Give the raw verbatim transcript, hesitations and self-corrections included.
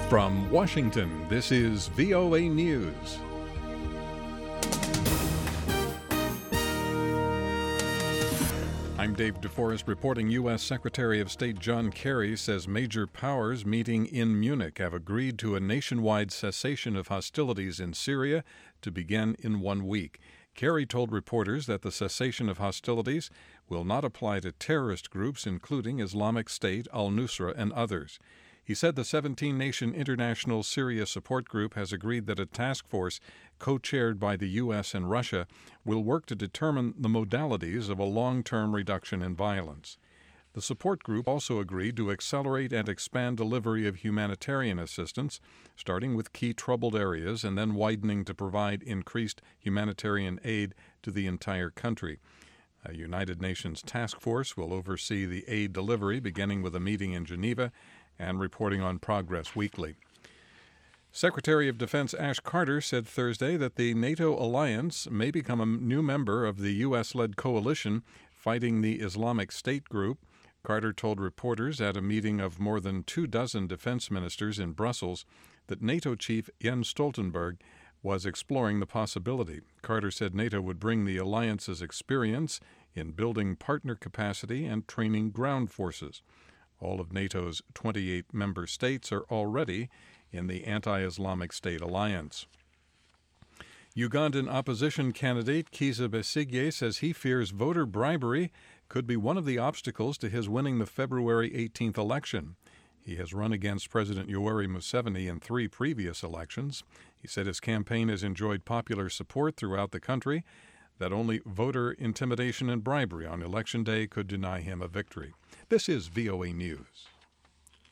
From Washington, this is V O A News. I'm Dave DeForest reporting. U S. Secretary of State John Kerry says major powers meeting in Munich have agreed to a nationwide cessation of hostilities in Syria to begin in one week. Kerry told reporters that the cessation of hostilities will not apply to terrorist groups, including Islamic State, al-Nusra, and others. He said the seventeen-nation International Syria Support Group has agreed that a task force co-chaired by the U S and Russia will work to determine the modalities of a long-term reduction in violence. The support group also agreed to accelerate and expand delivery of humanitarian assistance, starting with key troubled areas and then widening to provide increased humanitarian aid to the entire country. A United Nations task force will oversee the aid delivery, beginning with a meeting in Geneva and reporting on progress weekly. Secretary of Defense Ash Carter said Thursday that the NATO alliance may become a new member of the U S-led coalition fighting the Islamic State group. Carter told reporters at a meeting of more than two dozen defense ministers in Brussels that NATO chief Jens Stoltenberg was exploring the possibility. Carter said NATO would bring the alliance's experience in building partner capacity and training ground forces. All of NATO's twenty-eight member states are already in the anti-Islamic State alliance. Ugandan opposition candidate Kizza Besigye says he fears voter bribery could be one of the obstacles to his winning the February eighteenth election. He has run against President Yoweri Museveni in three previous elections. He said his campaign has enjoyed popular support throughout the country, that only voter intimidation and bribery on Election Day could deny him a victory. This is V O A News.